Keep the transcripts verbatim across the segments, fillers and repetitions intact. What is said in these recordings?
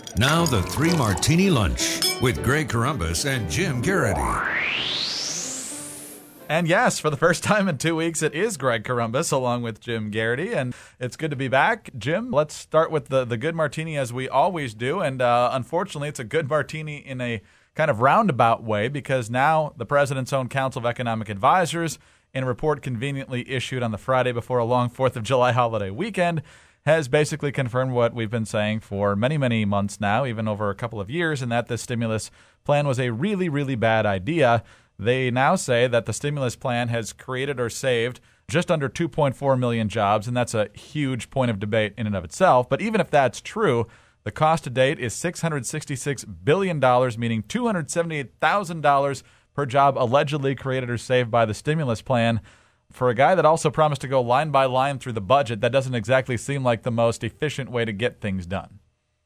Now the Three Martini Lunch with Greg Corombos and Jim Garrity. And yes, for the first time in two weeks, it is Greg Corombos along with Jim Garrity, and it's good to be back. Jim, let's start with the, the good martini as we always do, and uh, unfortunately, it's a good martini in a kind of roundabout way because now the President's own Council of Economic Advisors, in a report conveniently issued on the Friday before a long fourth of July holiday weekend, has basically confirmed what we've been saying for many, many months now, even over a couple of years, and that this stimulus plan was a really, really bad idea. They now say that the stimulus plan has created or saved just under two point four million jobs, and that's a huge point of debate in and of itself. But even if that's true, the cost to date is six hundred sixty-six billion dollars, meaning two hundred seventy-eight thousand dollars per job allegedly created or saved by the stimulus plan. For a guy that also promised to go line by line through the budget, that doesn't exactly seem like the most efficient way to get things done.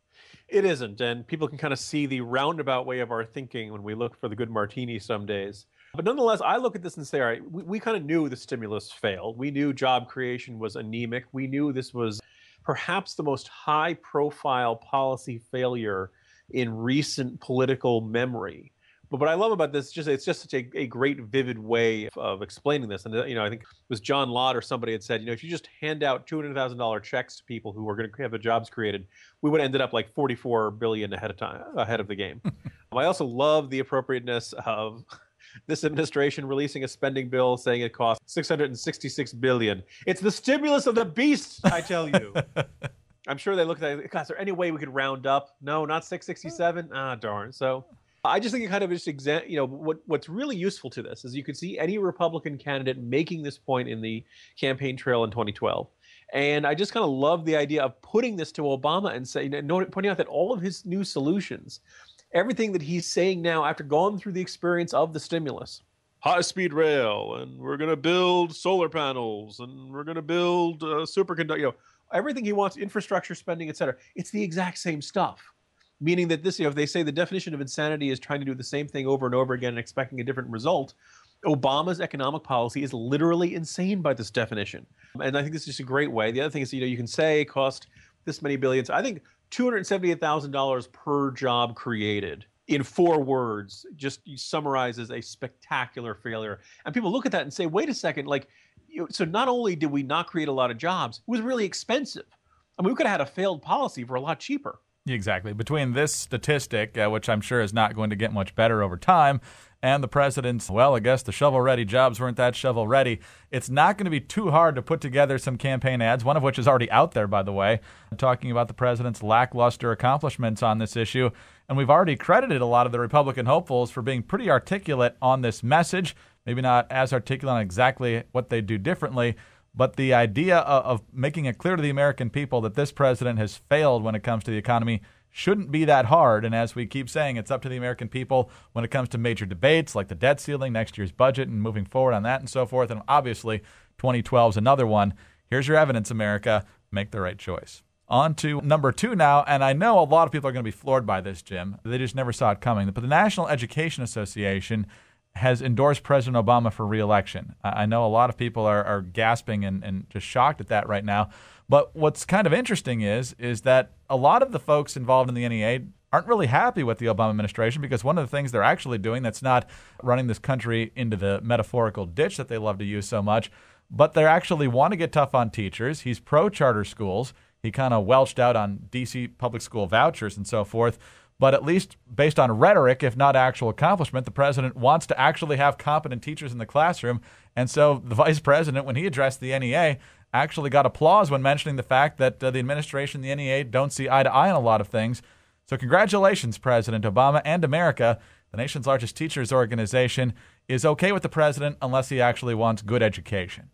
It isn't, and people can kind of see the roundabout way of our thinking when we look for the good martini some days. But nonetheless, I look at this and say, all right, we, we kind of knew the stimulus failed. We knew job creation was anemic. We knew this was perhaps the most high-profile policy failure in recent political memory. But what I love about this is just it's just such a, a great, vivid way of, of explaining this. And, you know, I think it was John Lott or somebody had said, you know, if you just hand out two hundred thousand dollars checks to people who are going to have their jobs created, we would have ended up like forty-four billion dollars ahead of time, ahead of the game. I also love the appropriateness of this administration releasing a spending bill saying it costs six hundred sixty-six billion dollars. It's the stimulus of the beast, I tell you. I'm sure they looked at it, God, is there any way we could round up? No, not six hundred sixty-seven? Ah, darn. So I just think it kind of just exa- you know, what what's really useful to this is you could see any Republican candidate making this point in the campaign trail in twenty twelve. And I just kind of love the idea of putting this to Obama and saying, pointing out that all of his new solutions, everything that he's saying now after going through the experience of the stimulus, high-speed rail, and we're going to build solar panels, and we're going to build uh, superconductor, you know, everything he wants, infrastructure spending, et cetera, it's the exact same stuff. Meaning that this, you know, if they say the definition of insanity is trying to do the same thing over and over again and expecting a different result, Obama's economic policy is literally insane by this definition. And I think this is just a great way. The other thing is, you know, you can say it cost this many billions. I think two hundred seventy-eight thousand dollars per job created in four words just summarizes a spectacular failure. And people look at that and say, wait a second, like, you know, so not only did we not create a lot of jobs, it was really expensive. I mean, we could have had a failed policy for a lot cheaper. Exactly. Between this statistic, uh, which I'm sure is not going to get much better over time, and the president's, well, I guess the shovel-ready jobs weren't that shovel-ready, it's not going to be too hard to put together some campaign ads, one of which is already out there, by the way, talking about the president's lackluster accomplishments on this issue. And we've already credited a lot of the Republican hopefuls for being pretty articulate on this message, maybe not as articulate on exactly what they do differently, but the idea of, of making it clear to the American people that this president has failed when it comes to the economy shouldn't be that hard. And as we keep saying, it's up to the American people when it comes to major debates like the debt ceiling, next year's budget, and moving forward on that and so forth. And obviously, twenty twelve is another one. Here's your evidence, America. Make the right choice. On to number two now, and I know a lot of people are going to be floored by this, Jim. They just never saw it coming. But the National Education Association has endorsed President Obama for re-election. I know a lot of people are, are gasping and, and just shocked at that right now. But what's kind of interesting is, is that a lot of the folks involved in the N E A aren't really happy with the Obama administration because one of the things they're actually doing that's not running this country into the metaphorical ditch that they love to use so much, but they actually want to get tough on teachers. He's pro-charter schools. He kind of welched out on D C public school vouchers and so forth. But at least based on rhetoric, if not actual accomplishment, the president wants to actually have competent teachers in the classroom. And so the vice president, when he addressed the N E A, actually got applause when mentioning the fact that uh, the administration and the N E A don't see eye to eye on a lot of things. So congratulations, President Obama and America. The nation's largest teachers organization is okay with the president unless he actually wants good education.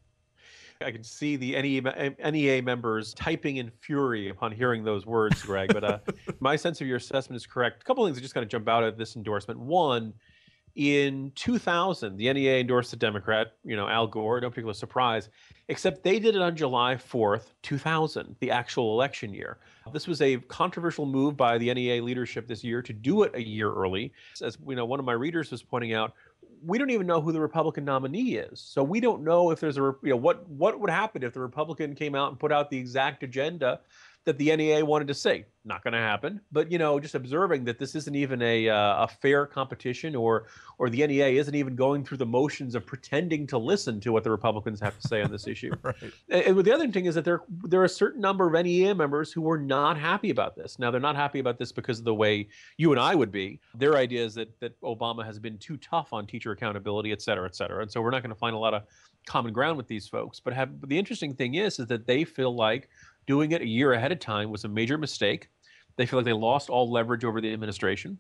I can see the N E A members typing in fury upon hearing those words, Greg. But uh, my sense of your assessment is correct. A couple of things that just kind of jump out at this endorsement. One, in two thousand, the N E A endorsed the Democrat, you know, Al Gore, no particular surprise, except they did it on July fourth, two thousand, the actual election year. This was a controversial move by the N E A leadership this year to do it a year early. As you know, one of my readers was pointing out, we don't even know who the Republican nominee is. So we don't know if there's a, you know, what, what would happen if the Republican came out and put out the exact agenda that the N E A wanted to see. Not going to happen. But, you know, just observing that this isn't even a, uh, a fair competition, or or the N E A isn't even going through the motions of pretending to listen to what the Republicans have to say on this issue. Right. And the other thing is that there, there are a certain number of N E A members who were not happy about this. Now, they're not happy about this because of the way you and I would be. Their idea is that, that Obama has been too tough on teacher accountability, et cetera, et cetera. And so we're not going to find a lot of common ground with these folks. But have, the interesting thing is, is that they feel like doing it a year ahead of time was a major mistake. They feel like they lost all leverage over the administration.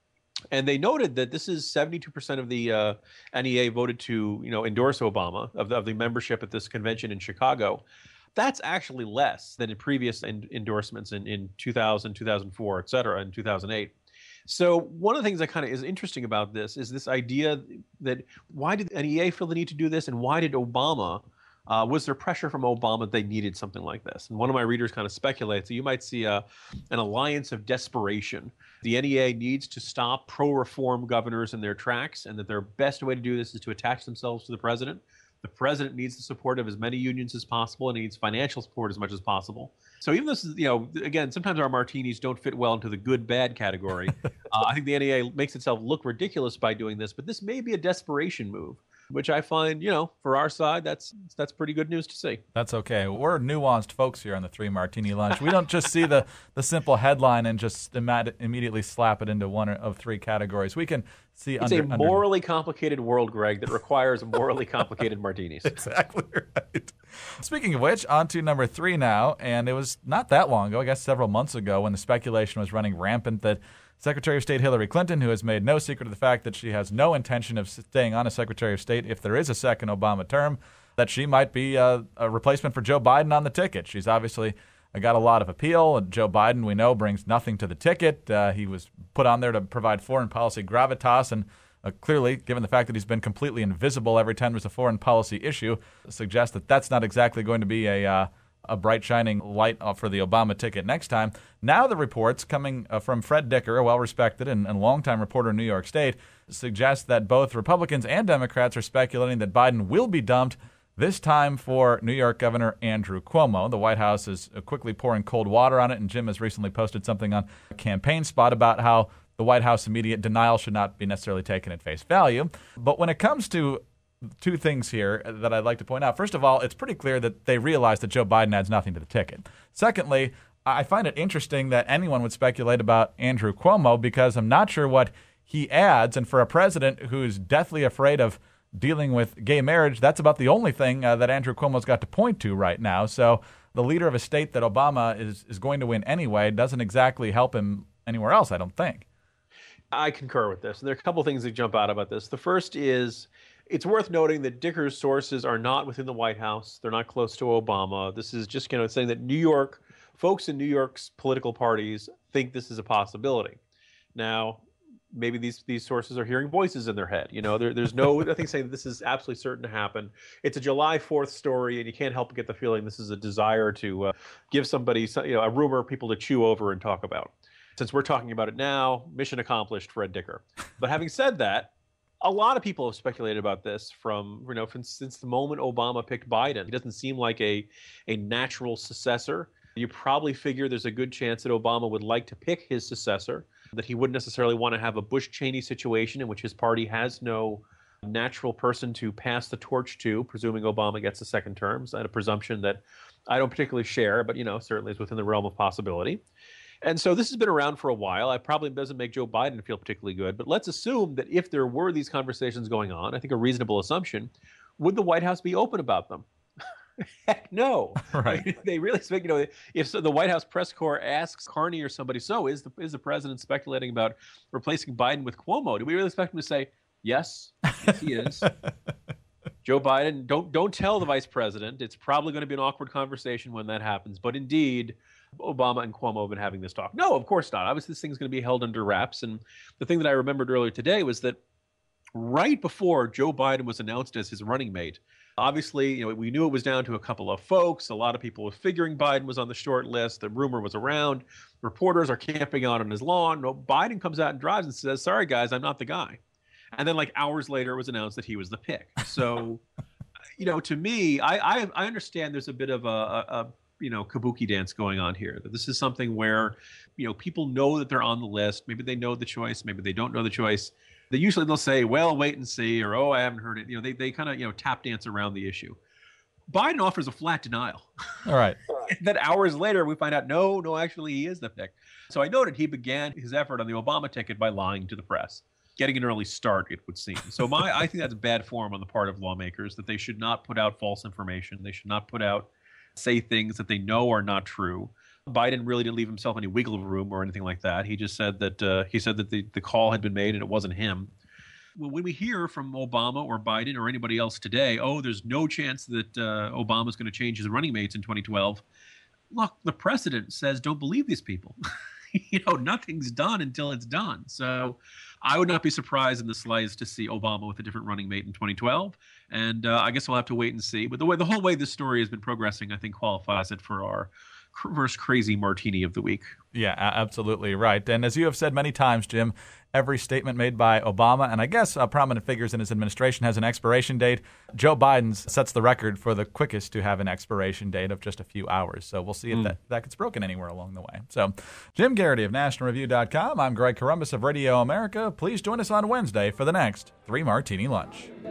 And they noted that this is seventy-two percent of the uh, N E A voted to, you know, endorse Obama, of the, of the membership at this convention in Chicago. That's actually less than in previous en- endorsements in, in two thousand, two thousand four, et cetera, and two thousand eight. So one of the things that kind of is interesting about this is this idea that why did the N E A feel the need to do this, and why did Obama, uh, was there pressure from Obama that they needed something like this? And one of my readers kind of speculates that you might see a, an alliance of desperation. The N E A needs to stop pro-reform governors in their tracks, and that their best way to do this is to attach themselves to the president. The president needs the support of as many unions as possible, and needs financial support as much as possible. So even this is, you know, again, sometimes our martinis don't fit well into the good-bad category. uh, I think the N E A makes itself look ridiculous by doing this, but this may be a desperation move, which I find, you know, for our side, that's that's pretty good news to see. That's okay. We're nuanced folks here on the Three Martini Lunch. We don't just see the, the simple headline and just imme- immediately slap it into one of three categories. We can see it's under, a morally under... complicated world, Greg, that requires morally complicated martinis. Exactly right. Speaking of which, on to number three now, and it was not that long ago, I guess several months ago, when the speculation was running rampant that Secretary of State Hillary Clinton, who has made no secret of the fact that she has no intention of staying on as Secretary of State if there is a second Obama term, that she might be a, a replacement for Joe Biden on the ticket. She's obviously got a lot of appeal. Joe Biden, we know, brings nothing to the ticket. Uh, he was put on there to provide foreign policy gravitas, and uh, clearly, given the fact that he's been completely invisible every time there's a foreign policy issue, suggests that that's not exactly going to be a uh, a bright shining light for the Obama ticket next time. Now the reports coming uh, from Fred Dicker, a well-respected and, and longtime reporter in New York State, suggest that both Republicans and Democrats are speculating that Biden will be dumped, this time for New York Governor Andrew Cuomo. The White House is quickly pouring cold water on it, and Jim has recently posted something on a campaign spot about how the White House immediate denial should not be necessarily taken at face value. But when it comes to two things here that I'd like to point out. First of all, it's pretty clear that they realize that Joe Biden adds nothing to the ticket. Secondly, I find it interesting that anyone would speculate about Andrew Cuomo, because I'm not sure what he adds. And for a president who's deathly afraid of dealing with gay marriage, that's about the only thing uh, that Andrew Cuomo's got to point to right now. So the leader of a state that Obama is, is going to win anyway doesn't exactly help him anywhere else, I don't think. I concur with this. And there are a couple things that jump out about this. The first is, it's worth noting that Dicker's sources are not within the White House. They're not close to Obama. This is just kind of saying that New York, folks in New York's political parties think this is a possibility. Now, maybe these these sources are hearing voices in their head. You know, there, there's no nothing saying that this is absolutely certain to happen. It's a July fourth story, and you can't help but get the feeling this is a desire to uh, give somebody, you know, a rumor people to chew over and talk about. Since we're talking about it now, mission accomplished, Fred Dicker. But having said that, a lot of people have speculated about this from, you know, from, since the moment Obama picked Biden. He doesn't seem like a, a natural successor. You probably figure there's a good chance that Obama would like to pick his successor, that he wouldn't necessarily want to have a Bush-Cheney situation in which his party has no natural person to pass the torch to, presuming Obama gets a second term. So, a presumption that I don't particularly share, but, you know, certainly is within the realm of possibility. And so this has been around for a while. It probably doesn't make Joe Biden feel particularly good, but let's assume that if there were these conversations going on, I think a reasonable assumption, would the White House be open about them? Heck no. Right. I mean, they really speak, you know, if so, the White House press corps asks Carney or somebody, so is the, is the president speculating about replacing Biden with Cuomo? Do we really expect him to say, yes, yes he is? Joe Biden, don't don't tell the vice president. It's probably going to be an awkward conversation when that happens. But indeed, Obama and Cuomo have been having this talk. No, of course not. Obviously, this thing's going to be held under wraps. And the thing that I remembered earlier today was that right before Joe Biden was announced as his running mate, obviously, you know, we knew it was down to a couple of folks. A lot of people were figuring Biden was on the short list. The rumor was around. Reporters are camping out on his lawn. No, Biden comes out and drives and says, sorry, guys, I'm not the guy. And then like hours later, it was announced that he was the pick. So, you know, to me, I, I, I understand there's a bit of a, a, you know, kabuki dance going on here. That this is something where, you know, people know that they're on the list. Maybe they know the choice. Maybe they don't know the choice. They usually they'll say, well, wait and see, or, oh, I haven't heard it. You know, they, they kind of, you know, tap dance around the issue. Biden offers a flat denial. All right. Then hours later, we find out, no, no, actually, he is the pick. So I noted he began his effort on the Obama ticket by lying to the press, getting an early start, it would seem. So my, I think that's bad form on the part of lawmakers, that they should not put out false information. They should not put out, say things that they know are not true. Biden really didn't leave himself any wiggle room or anything like that. He just said that uh, he said that the, the call had been made and it wasn't him. Well, when we hear from Obama or Biden or anybody else today, oh, there's no chance that uh, Obama's going to change his running mates in twenty twelve. Look, the precedent says don't believe these people. You know, nothing's done until it's done. So I would not be surprised in the slightest to see Obama with a different running mate in twenty twelve. And uh, I guess we'll have to wait and see. But the way the whole way this story has been progressing, I think, qualifies it for our first crazy martini of the week. Yeah, absolutely right. And as you have said many times, Jim, every statement made by Obama, and I guess uh, prominent figures in his administration, has an expiration date. Joe Biden's sets the record for the quickest to have an expiration date of just a few hours. So we'll see if mm. that, that gets broken anywhere along the way. So Jim Garrity of National Review dot com. I'm Greg Corombos of Radio America. Please join us on Wednesday for the next Three Martini Lunch.